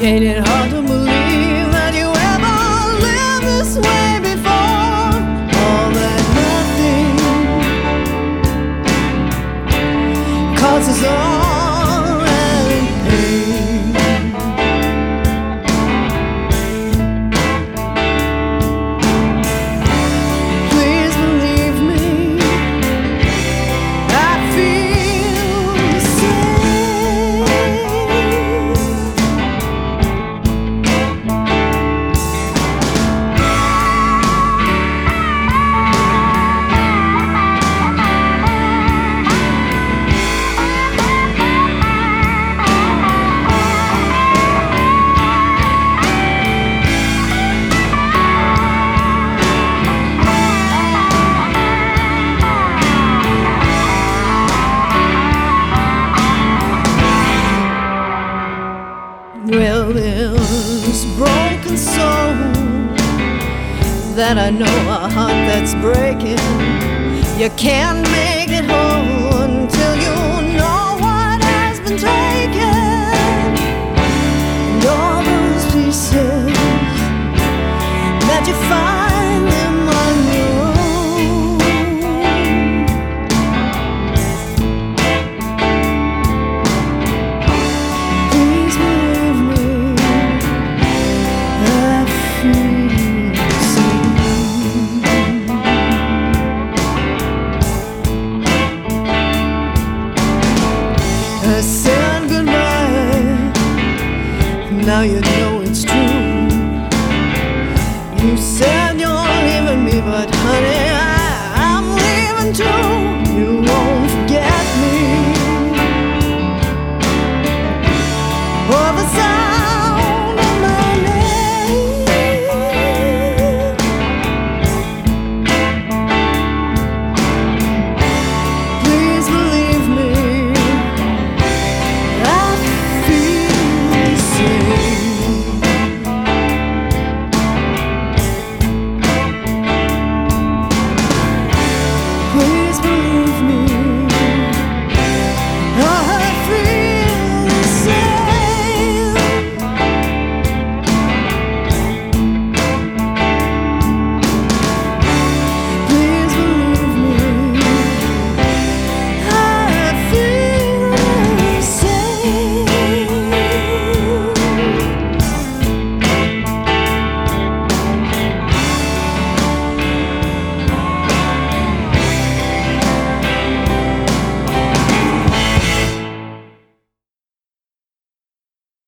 Ain't it hard to believe that you ever lived this way before? All that nothing causes all and pain. Please believe me, I feel the same. Well, this broken soul that I know, a heart that's breaking, you can't make it whole until you know what has been taken. And all those pieces that you find them on your own. Please believe me, I feel the same. I said goodbye, now you know